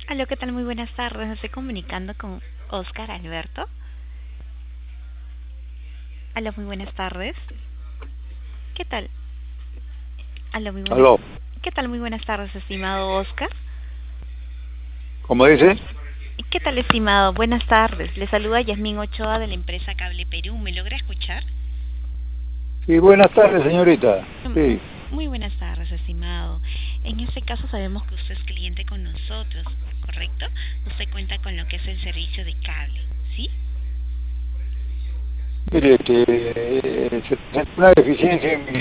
Aló, ¿qué tal? Muy buenas tardes. Me estoy comunicando con Oscar Alberto. Aló, muy buenas tardes. ¿Qué tal? Aló, muy buenas. Aló, ¿Qué tal? Muy buenas tardes, estimado Oscar. ¿cómo dice? ¿Qué tal, estimado? Buenas tardes. Le saluda Yasmín Ochoa de la empresa Cable Perú. ¿Me logra escuchar? Sí, buenas tardes, señorita. Mm, Sí, Muy buenas tardes, estimado. En este caso sabemos que usted es cliente con nosotros, ¿correcto? Usted cuenta con lo que es el servicio de cable, ¿sí? mire, se presentó una deficiencia en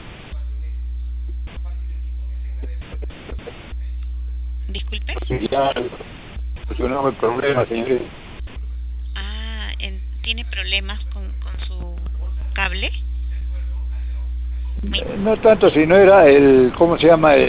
Disculpe. mi ya solucionó el problema, señorita. ¿Tiene problemas con su cable? Me- No tanto si no era ¿cómo se llama?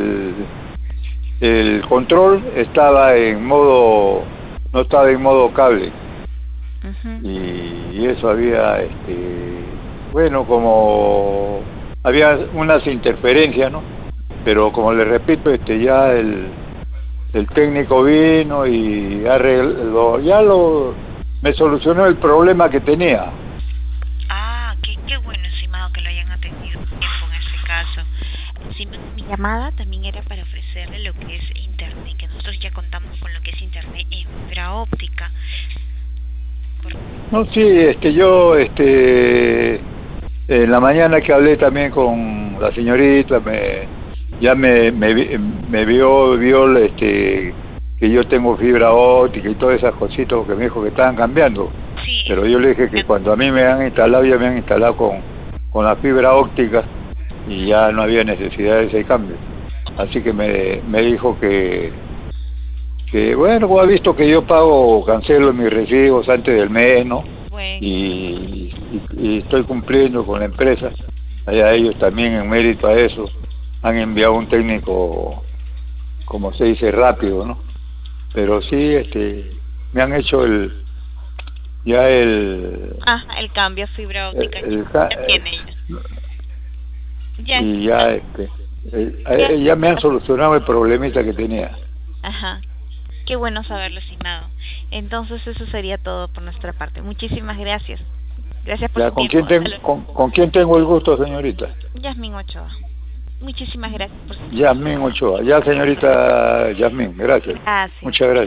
El control estaba en modo, no estaba en modo cable. Ujú. Y eso había, bueno, como había unas interferencias, ¿no? Pero como le repito, ya el técnico vino y arregló, me solucionó el problema que tenía. Qué bueno, estimado, que lo hayan atendido a tiempo en este caso. Mi llamada también era para ofrecerle lo que es internet, que nosotros ya contamos con lo que es internet en fibra óptica. No, sí, yo, en la mañana que hablé también con la señorita, me vio, que yo tengo fibra óptica y todas esas cositas que me dijo que estaban cambiando. Sí, Pero yo le dije que cuando a mí me han instalado, ya me han instalado con la fibra óptica y ya no había necesidad de ese cambio. Así que me dijo que bueno, como ha visto que yo cancelo mis recibos antes del mes, ¿no? bueno, Y estoy cumpliendo con la empresa. Allá ellos también, en mérito a eso, han enviado un técnico, como se dice, rápido, ¿no? Pero sí, me han hecho ya el cambio a fibra el, óptica el ca- ya tiene ella. Ya, y ya, ya, ya me han solucionado el problemita que tenía. ajá. Qué bueno saberlo, estimado. Entonces eso sería todo por nuestra parte. Muchísimas gracias. Gracias por Ya, su tiempo. Hasta luego. con quién tengo el gusto, señorita? Yasmin Ochoa. Muchísimas gracias por su tiempo. Yasmín Ochoa. Ya, señorita Yasmín, gracias. Gracias. Muchas gracias.